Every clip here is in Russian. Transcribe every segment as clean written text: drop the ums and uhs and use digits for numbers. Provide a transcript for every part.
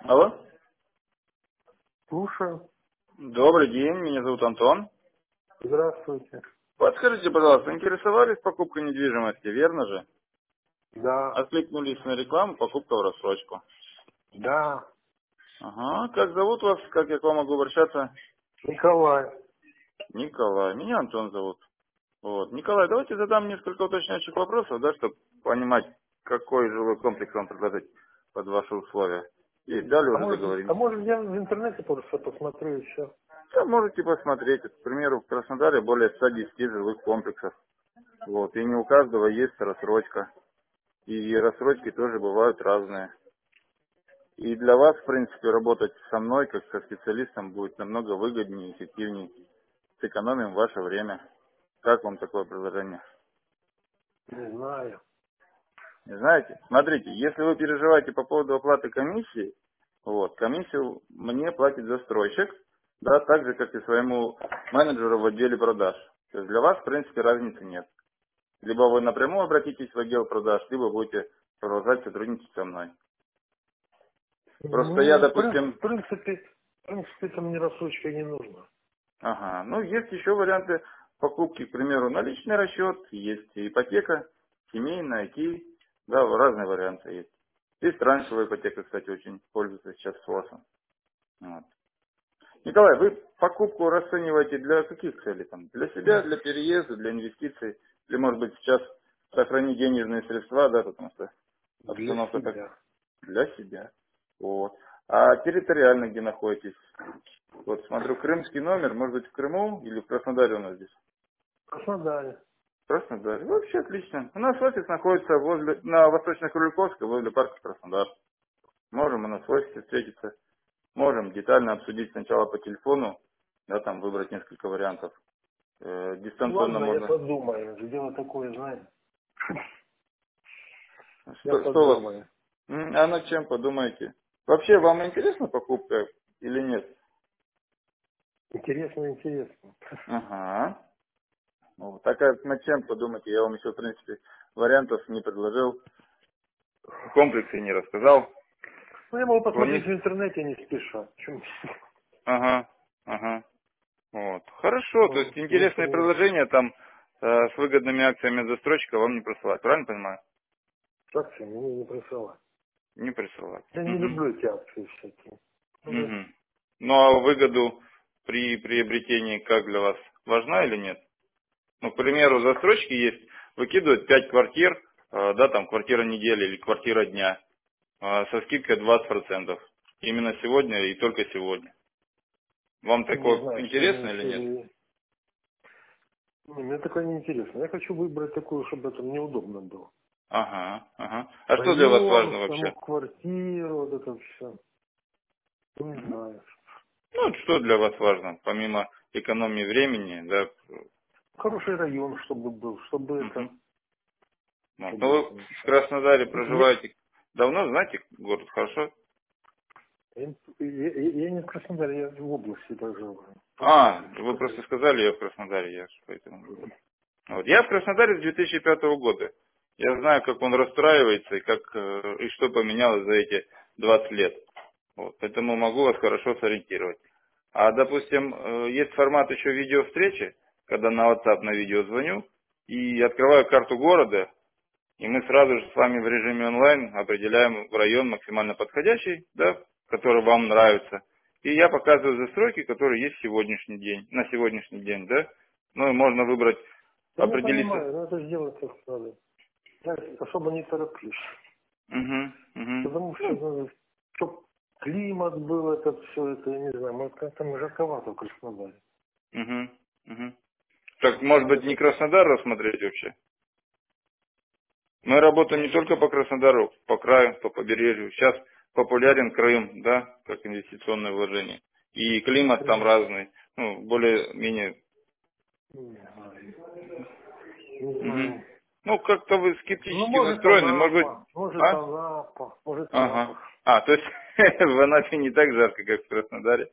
Алло. Слушаю. Добрый день, меня зовут Антон. Здравствуйте. Подскажите, пожалуйста, интересовались покупкой недвижимости, верно же? Да, Откликнулись на рекламу, покупка в рассрочку. да. Ага, как зовут вас, как я к вам могу обращаться? Николай. Николай, меня Антон зовут. Вот. Николай, давайте задам несколько уточняющих вопросов, да, чтобы понимать, какой жилой комплекс вам предложить под ваши условия. И далее А уже может, а договоримся. может я в интернете просто посмотрю и все? Да, можете посмотреть, к примеру, в Краснодаре более 110 жилых комплексов. Вот. И не у каждого есть рассрочка. И рассрочки тоже бывают разные. И для вас, в принципе, работать со мной, как со специалистом, будет намного выгоднее и эффективнее. Сэкономим ваше время. Как вам такое предложение? Не знаю. Не знаете? Смотрите, если вы переживаете по поводу оплаты комиссии, вот, комиссию мне платит застройщик, да, так же, как и своему менеджеру в отделе продаж. То есть для вас, в принципе, разницы нет. Либо вы напрямую обратитесь в отдел продаж, либо будете продолжать сотрудничать со мной. Просто я, Ну, допустим, в принципе, там мне рассрочка не нужно. ага, ну есть еще варианты покупки, к примеру, наличный расчет, есть ипотека, семейная, IT, да, разные варианты есть. Есть траншевая ипотека, кстати, очень пользуется сейчас спросом. Вот. Николай, вы покупку расцениваете для каких целей? Там? Для себя, для переезда, для инвестиций? Или, может быть, сейчас сохранить денежные средства, да, потому что Для обстановка так себя. для себя. Вот. А территориально где находитесь? Вот смотрю, крымский номер, может быть, в Крыму или в Краснодаре у нас здесь? В Краснодаре. В Краснодаре. Вообще отлично. У нас офис находится возле, на Восточной Крюковской, возле парка Краснодар. Можем мы на офисе встретиться. Можем детально обсудить сначала по телефону, да, там выбрать несколько вариантов. Дистанционно Ладно, я можно. подумаю. Дело такое, знаете. Я Что у вас? подумаю. А над чем подумаете? Вообще, вам интересна покупка или нет? Интересно, интересно. Ага. Вот. Так как над чем подумайте, я вам еще, в принципе, вариантов не предложил, комплексы не рассказал. Ну, я могу посмотреть Плани- в интернете не спеша. Чё? Ага, ага. Вот. Хорошо, то есть В интересные интернете. предложения там с выгодными акциями застройщика вам не присылать, правильно понимаю? Так все, мне не присылать. Не присылать. Я не Угу. люблю эти акции всякие. Ну, Угу. Ну а выгоду при приобретении как для вас? Важна или нет? Ну, к примеру, застройщики есть, выкидывают 5 квартир, да, там квартира недели или квартира дня, со скидкой 20%. Именно сегодня и только сегодня. Вам не такое знаю, сегодня интересно или нет? еще... Мне такое не интересно. Я хочу выбрать такую, чтобы это мне удобно было. Ага, ага. А что для вас Район, важно саму вообще? квартиру, вот это все. Не Мгм. знаю. Ну, вот что для вас важно, помимо экономии времени, да? Хороший район, чтобы был, чтобы это... Мгм. Вот. Ну, Чтобы вы это не в знаю. Краснодаре Я, проживаете давно, знаете город хорошо? я не в Краснодаре, я в области проживаю. А, В вы Крыму. просто сказали, я в Краснодаре, я ж поэтому говорю. Вот. Я в Краснодаре с 2005 года. Я знаю, как он расстраивается и как и что поменялось за эти 20 лет. Вот. Поэтому могу вас хорошо сориентировать. А, допустим, есть формат еще видеовстречи, когда на WhatsApp на видео звоню и открываю карту города, и мы сразу же с вами в режиме онлайн определяем район максимально подходящий, да, который вам нравится. И я показываю застройки, которые есть сегодняшний день, на сегодняшний день, да. Ну и можно выбрать, Да я определиться. понимаю, но это сделать как надо. Я особо не тороплюсь. Угу, угу. Потому что, Ну, ну, чтоб климат был, это все, это, я не знаю, может, как там жарковато в Краснодаре. угу, угу. Так, может быть, не Это, Краснодар рассмотреть вообще? Мы работаем не только по Краснодару, по краю, по побережью. Сейчас популярен Крым, да, как инвестиционное вложение. И климат там Крым, разный, ну, более-менее. не знаю. Не Мгм. знаю. Ну, как-то вы Ну, скептически может, настроены, может быть, Анапа, может, а? Анапа, может, Ага. Анапа. А, то есть в Анапе не так жарко, как в Краснодаре.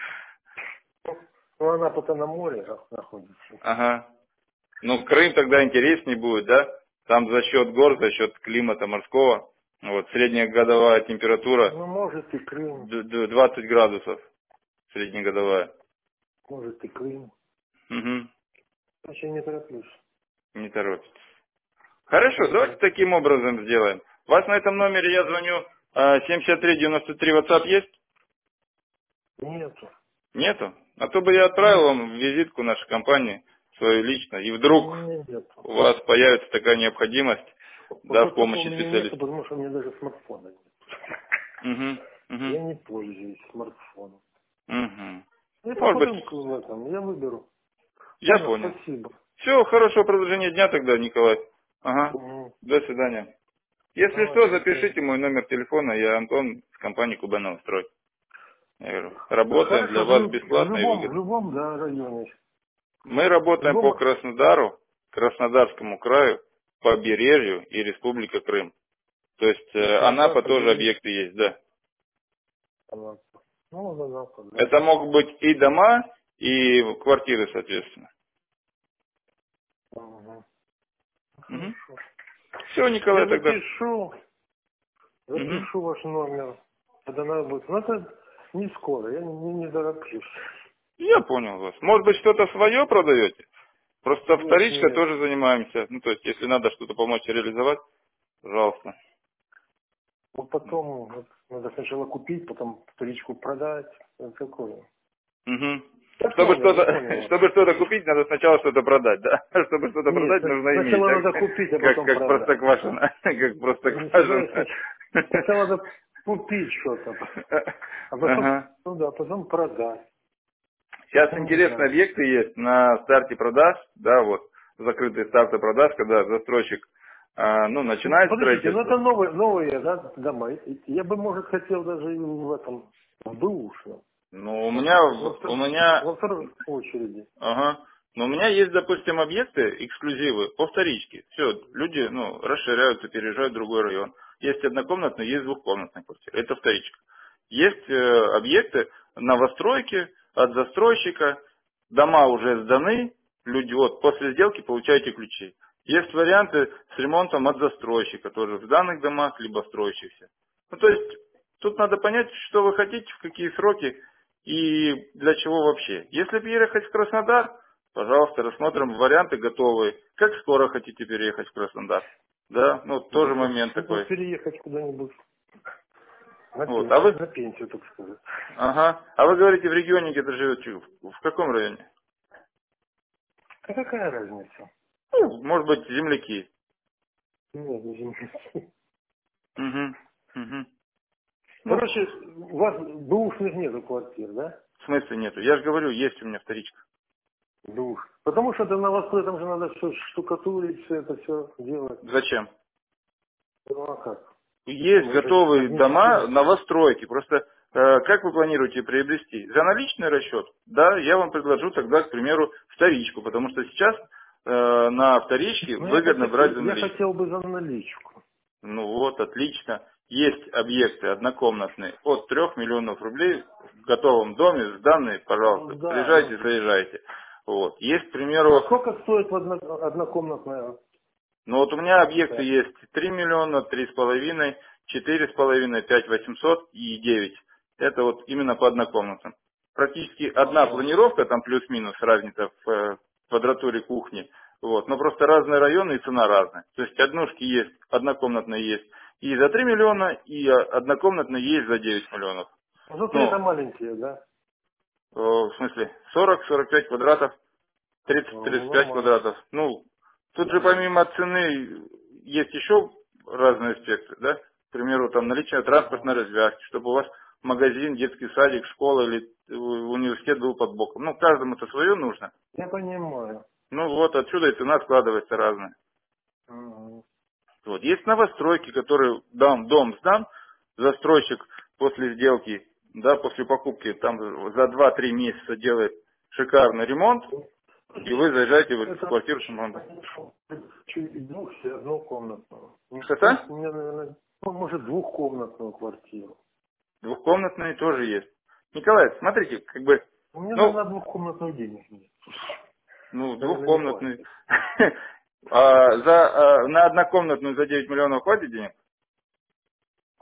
Ну, Анапа-то на море находится. Ага. Ну, Крым тогда интереснее будет, да? Там за счет гор, за счет климата морского. Вот, средняя годовая температура Ну, может и Крым, 20 градусов, среднегодовая. может и Крым. Угу. Вообще не тороплюсь. Не торопитесь. Хорошо, давайте Мгм. таким образом сделаем. У вас на этом номере я звоню 7393 WhatsApp есть? Нету. Нету? А то бы я отправил Нет. вам визитку нашей компании, свою лично, и вдруг Нету. у вас появится такая необходимость, да, в Вот такого у помощи меня нету, специалиста. потому что у меня даже смартфона нет. Угу, угу, Я не пользуюсь смартфоном. угу. Я Может быть, посмотрим в этом, я выберу. я Понял, понял. спасибо. Все, хорошего продолжения дня тогда, Николай. Ага, Мгм. до свидания. Если Давай, что, до запишите свидания. мой номер телефона, я Антон с компании Кубана Устрой. Я говорю, работаем Хорошо, для вас в бесплатно и любом, в выгодно. любом, да, районе. Мы В работаем по любом, Краснодару, Краснодарскому краю, побережью и Республика Крым. То есть Краснодар, Анапа тоже побережье, объекты есть, да. Анапа. Ну, в Анапа, да. Это могут быть и дома, и квартиры, соответственно. Ага. Угу. Хорошо. Все, Я Николай, тогда. Мгм. запишу ваш номер. Когда надо будет. Но это не скоро, я не тороплюсь. Я понял вас. Может быть, что-то свое продаете? Просто Нет, вторичкой нет. тоже занимаемся. Ну, то есть, если надо что-то помочь реализовать, пожалуйста. Вот потом вот, надо сначала купить, потом вторичку продать. Это такое. Угу. Чтобы Я что-то, понял вас. чтобы что-то купить, надо сначала что-то продать, да? Чтобы что-то Нет, продать, нужно иметь, сначала да? надо купить, а Как, потом как продать. простоквашино. Как Нифига, простоквашино. сначала надо купить что-то, а потом, Ага. ну да, потом продать. Сейчас Ну, не интересные знаю. объекты есть на старте продаж, да, вот, закрытые старты продаж, когда застройщик, ну, Ну, начинает подождите, ну строительство. это новые, да, дома. Я бы, может, хотел даже и в этом, в бэушном. Ну, у Во, меня, у во меня во второй очереди. Ага. Но у меня есть, допустим, объекты, эксклюзивы по вторичке. Все, люди, ну, расширяются, переезжают в другой район. Есть однокомнатные, есть двухкомнатные квартиры. Это вторичка. Есть объекты новостройки от застройщика, дома уже сданы, люди вот после сделки получаете ключи. Есть варианты с ремонтом от застройщика, тоже в данных домах, либо строящихся. Ну, то есть, тут надо понять, что вы хотите, в какие сроки, и для чего вообще? Если переехать в Краснодар, пожалуйста, рассмотрим варианты готовые. Как скоро хотите переехать в Краснодар? Да, ну тоже момент Ну, такой. переехать куда-нибудь Вот. А вы, на пенсию, так сказать. ага. А вы говорите, в регионе где-то живете? В каком районе? А какая разница? Ну, может быть, земляки. Нет, не земля. Угу. Угу. Ну, Короче, у вас бэушных нету квартир, да? в смысле нету. Я же говорю, есть у меня вторичка. Душ. Потому что это на Востоке, там же надо все штукатурить, все это все делать. Зачем? Ну а как? Есть Мы же готовые одни дома, стены. новостройки. Просто как вы планируете приобрести? За наличный расчет? Да, я вам предложу тогда, к примеру, вторичку, потому что сейчас на вторичке Ну выгодно брать за я наличку. хотел бы за наличку. Ну вот, отлично. Есть объекты однокомнатные от 3 миллионов рублей в готовом доме, сданные, Ну пожалуйста, да, приезжайте, ну. заезжайте. Вот. Есть, к А примеру, сколько стоит однокомнатная? ну вот у меня объекты Да. есть 3 миллиона, 3,5, 4,5, 5 800 и 9. Это вот именно по однокомнатам. Практически одна Ага. планировка, там плюс-минус разница в квадратуре кухни. Вот. Но просто разные районы и цена разная. То есть однушки есть, однокомнатные есть и за 3 миллиона, и однокомнатные есть за 9 миллионов. Внутри это Ну, маленькие, да? в смысле, 40-45 квадратов. Ну, 30-35 нормально. квадратов. Ну, тут же Нормально. помимо цены есть еще разные аспекты, да? К примеру, там наличие Ага. транспортной развязки, чтобы у вас магазин, детский садик, школа или университет был под боком. Ну, каждому это свое нужно. Я понимаю. Ну вот, отсюда и цена складывается разная. Ага. Вот. Есть новостройки, которые дом сдан, застройщик после сделки, да, после покупки, там за 2-3 месяца делает шикарный ремонт, и вы заезжаете в Это квартиру с ремонтом. чуть двух и однокомнатную. Ну, в Что-то? принципе, мне, наверное, ну, может, двухкомнатную квартиру. Двухкомнатные тоже есть. Николай, смотрите, как бы, У меня ну, на двухкомнатную денег нет. Наверное, не двухкомнатные. хватит. На однокомнатную за 9 миллионов хватит денег?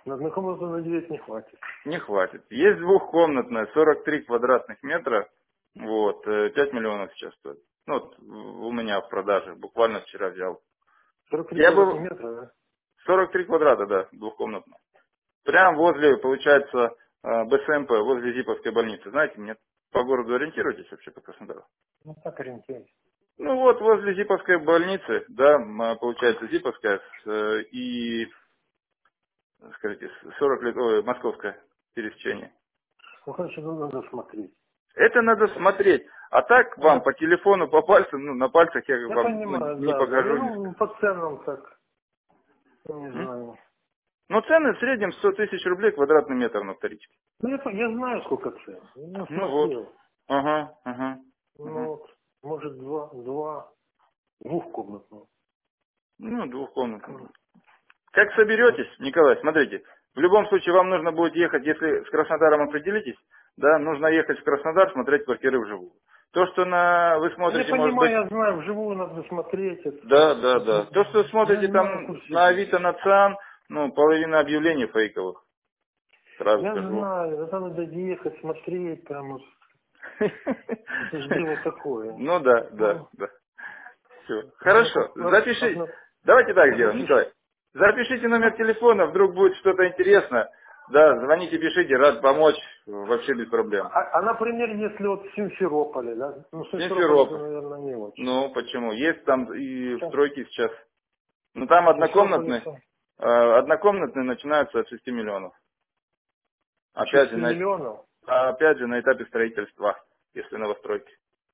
На одну комнату на 9 не хватит. Не хватит. Есть двухкомнатная, 43 квадратных метра, вот, 5 миллионов сейчас стоит. Ну, вот у меня в продаже, буквально вчера взял. 43 Я квадратных бы метра, да? 43 квадрата, да, двухкомнатная. Прям возле, получается, БСМП, возле Зиповской больницы. Знаете, нет? По городу ориентируетесь вообще по Краснодару? Ну, так ориентируюсь. Ну вот, возле Зиповской больницы, да, получается, Зиповская и, скажите, 40 лет, ой, Московское пересечение. Ну, короче, надо смотреть. Это надо смотреть. А так вам Надо... по телефону, по пальцам, ну, на пальцах я Я вам ну, понимаю, не да, да. Я, покажу, не ну, скажу. по ценам так, я не М? знаю. Ну, цены в среднем 100 тысяч рублей квадратный метр на вторичке. Ну, я знаю, сколько цен. Я Ну вот. смотрел. Ага, ага, ага. Ну, вот, может, двухкомнатную. Ну, двухкомнатный. Как соберетесь, Николай, смотрите, в любом случае вам нужно будет ехать, если с Краснодаром определитесь, да, нужно ехать в Краснодар, смотреть квартиры вживую. То, что вы Я смотрите, может быть, понимаю, я знаю, вживую надо смотреть это да, все. да, да. То, что Я смотрите знаю, в там курсе на дела. Авито, на ЦИАН, ну, половина объявлений фейковых, сразу Я скажу. знаю, это надо ехать, смотреть, прям вот. Это же дело такое. Ну да, да, Ну, да. Все. Хорошо. Запиши. одно... Давайте так сделаем, Запишешь? Николай. Запишите номер Ну, телефона, вдруг будет что-то интересно. Да, звоните, пишите, рад помочь, вообще без проблем. например, если вот в Симферополе, да? Ну, Симферополь это, Симферополь. наверное, не очень. Ну, почему? Есть там и в Сейчас стройке сейчас. Ну, там в Симферополе все. однокомнатные начинаются от 6 миллионов. От Опять же, 6 миллионов. опять же, на этапе строительства, если новостройки.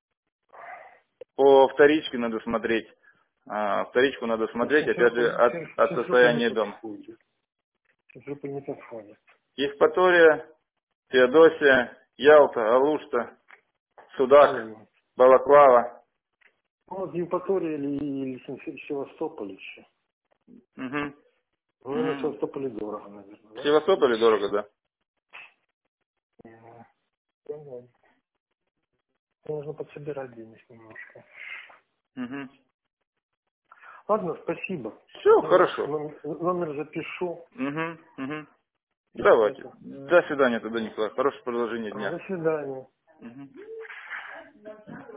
По вторичке надо смотреть. Вторичку надо Нет, смотреть, опять же, от Симферополь не состояния дома. подходит. Симферополь не подходит. Евпатория, Феодосия, Ялта, Алушта, Судак, Понимаю. Балаклава. Ну, вот Евпатория или Севастополь еще. Угу. Ну, наверное, в Севастополе дорого, наверное, В да? Севастополе дорого, да. Понятно. Нужно подсобирать денег немножко. Угу. Ладно, спасибо. Все, Я хорошо. номер запишу. Угу, угу. Давайте. Это. До свидания тогда, Николай. Хорошего продолжения дня. До свидания. Мгм.